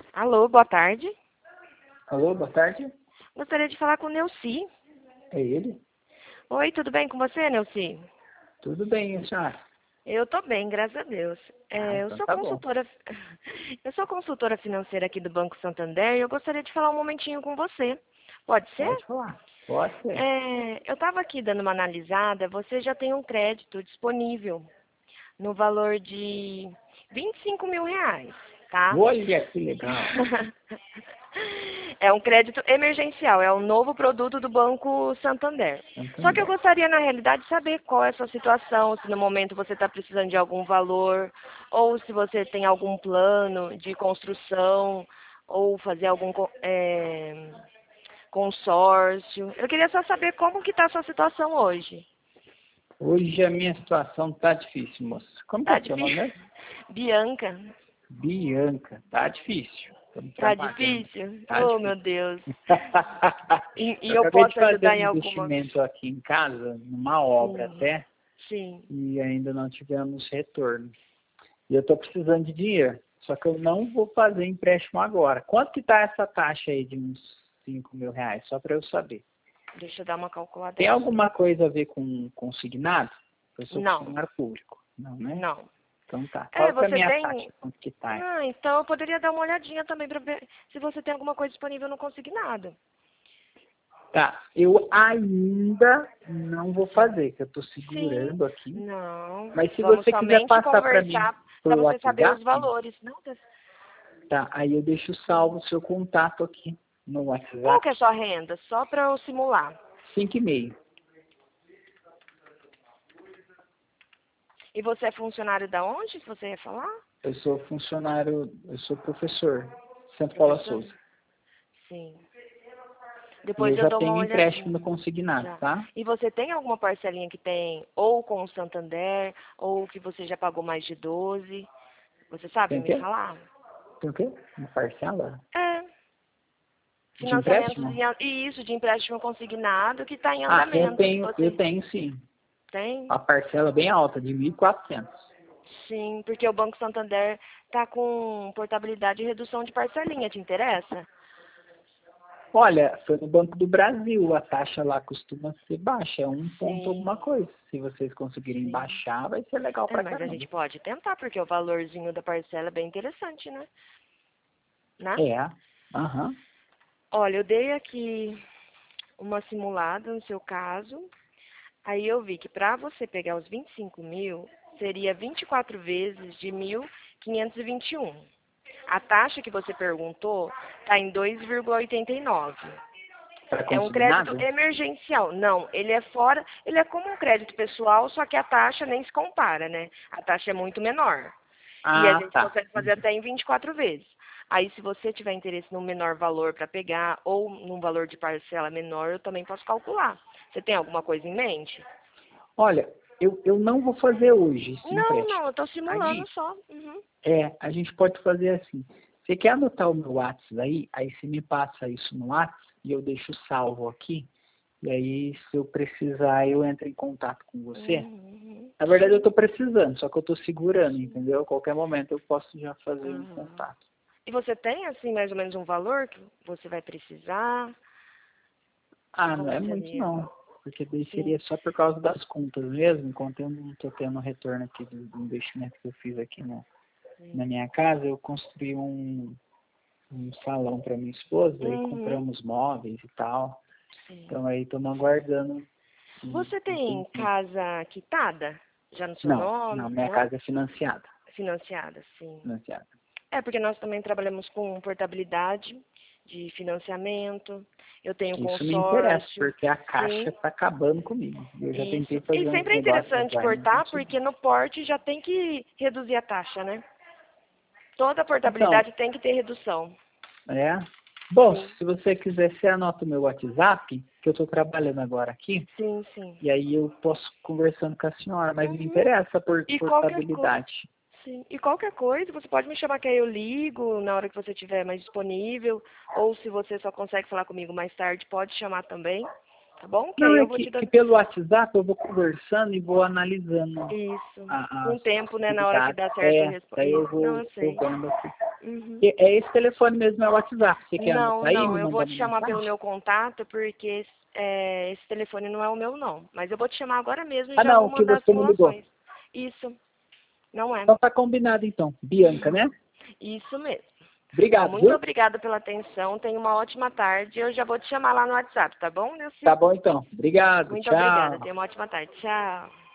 Alô, boa tarde. Alô, boa tarde. Gostaria de falar com o Neuci. É ele? Oi, tudo bem com você, Neuci? Tudo bem, e a senhora? Eu tô bem, graças a Deus. Eu Então sou tá bom. consultora, eu sou consultora financeira aqui do Banco Santander e eu gostaria de falar um momentinho com você. Pode ser? Pode falar. Pode ser. Eu estava aqui dando uma analisada, você já tem um crédito disponível no valor de R$ 25.000, tá? Olha que legal. É um crédito emergencial, é um novo produto do Banco Santander. Só que eu Santander. gostaria, na realidade, de saber qual é a sua situação, se no momento você está precisando de algum valor, ou se você tem algum plano de construção, ou fazer algum consórcio. Eu queria só saber como que está a sua situação hoje. Hoje a minha situação tá difícil, moça. Como que Tá é seu nome difícil? mesmo? Bianca, Bianca. Tá difícil. Estamos tá trabalhando. difícil? Tá Oh, meu difícil. Deus. E Eu eu acabei de posso fazer ajudar um em alguma... investimento aqui em casa, numa obra Sim, até, sim. e ainda não tivemos retorno. E eu estou precisando de dinheiro. Só que eu não vou fazer empréstimo agora. Quanto que tá essa taxa aí de uns R$ 5.000? Só para eu saber. Deixa eu dar uma calculada Tem aqui. alguma coisa a ver com consignado? Eu sou Não, funcionário público. Não, né? não. Então tá. Qual que é a Você minha tem... taxa? Quanto que tá aí? Ah, então eu poderia dar uma olhadinha também para ver se você tem alguma coisa disponível no Consignado. Tá. Eu ainda não vou fazer, que eu estou Sim, segurando aqui. não. Mas se Vamos você quiser somente passar para mim conversar para por você saber os WhatsApp, valores. Não, tá. Aí eu deixo sim. salvo o seu contato aqui no Qual WhatsApp. que é a sua renda? Só para eu simular. 5,5. E você é funcionário da onde, se você ia falar? Eu sou funcionário, eu sou professor, Santo Paula Professor? Souza. Sim. E eu Depois eu já dou uma tenho empréstimo no olhadinha. consignado, Já. tá? E você tem alguma parcelinha que tem ou com o Santander, ou que você já pagou mais de 12? Você sabe Tem o me quê? falar? Tem o quê? Uma parcela É, de financiamentos empréstimo? e isso de empréstimo consignado que está em Ah, andamento, que eu você tenho sim. tem? A parcela bem alta, de 1.400. Sim, porque o Banco Santander está com portabilidade e redução de parcelinha, te interessa? Olha, foi no Banco do Brasil, a taxa lá costuma ser baixa, é um ponto Sim, alguma coisa. Se vocês conseguirem sim. baixar, vai ser legal pra Mas a caramba. gente pode tentar, porque o valorzinho da parcela é bem interessante, né? Né? É, aham. Olha, eu dei aqui uma simulada no seu caso. Aí eu vi que para você pegar os 25.000, seria 24 vezes de 1.521. A taxa que você perguntou está em 2,89. Para É um crédito consignado? emergencial. Não, ele é fora, ele é como um crédito pessoal, só que a taxa nem se compara, né? A taxa é muito menor. E a Ah, gente tá. consegue fazer até em 24 vezes. Aí, se você tiver interesse num menor valor para pegar ou num valor de parcela menor, eu também posso calcular. Você tem alguma coisa em mente? Olha, eu não vou fazer hoje esse Não, empréstimo. não, eu estou simulando Aí, só. Uhum. a gente pode fazer assim. Você quer anotar o meu WhatsApp aí? Aí você me passa isso no WhatsApp e eu deixo salvo aqui. E aí, se eu precisar, eu entro em contato com você. Uhum. Na verdade, eu Sim. estou precisando, só que eu estou segurando, entendeu? A qualquer momento eu posso já fazer um Uhum. contato. E você tem, assim, mais ou menos um valor que você vai precisar? Ah, não Como é muito seria? não. Porque daí Sim, seria só por causa das contas mesmo, enquanto eu não estou tendo retorno aqui do investimento que eu fiz aqui na sim. minha casa, eu construí um salão para minha esposa e Uhum. compramos móveis e tal. Sim. Então aí estamos aguardando Você um tem tempinho. casa quitada? Já no seu Não, nome? minha Não? casa é financiada. Financiada, sim. Financiada. É, porque nós também trabalhamos com portabilidade de financiamento. Eu tenho Isso me interessa, consórcio, porque a caixa sim. está acabando comigo. Eu já tentei Isso. E fazer uns sempre é negócios interessante lá e não portar, consegui. porque no porte já tem que reduzir a taxa, né? Toda Então, portabilidade tem que ter redução. é. Bom, Sim, se você quiser, você anota o meu WhatsApp, que eu estou trabalhando agora aqui, sim, sim. e aí eu posso conversando com a senhora, mas me Uhum. interessa por E qualquer coisa, portabilidade. sim. E qualquer coisa, você pode me chamar que aí eu ligo na hora que você estiver mais disponível, ou se você só consegue falar comigo mais tarde, pode chamar também, Tá bom? Que Não, aí é eu vou te que dando. pelo WhatsApp eu vou conversando e vou analisando Isso. Com o as tempo, né? Na hora que possibilidades. dá certo eu respondo. Daí eu Isso. Não, vou, eu vou sei. vendo aqui. Uhum. É esse telefone mesmo, é o WhatsApp. Você quer Não, anotar aí, não, me eu vou te mandando chamar pelo mensagem? meu contato, porque esse telefone não é o meu, não. Mas eu vou te chamar agora mesmo e Ah, já vou não, que mandar as você me ligou. simulações. Isso, não é. Então tá combinado então. Bianca, né? Isso mesmo. Ó, Obrigado, muito viu? obrigada pela atenção. Tenha uma ótima tarde. Eu já vou te chamar lá no WhatsApp, tá bom, Tá Nilce? bom então. Obrigado, Muito obrigada. tchau. Tenha uma ótima tarde. Tchau.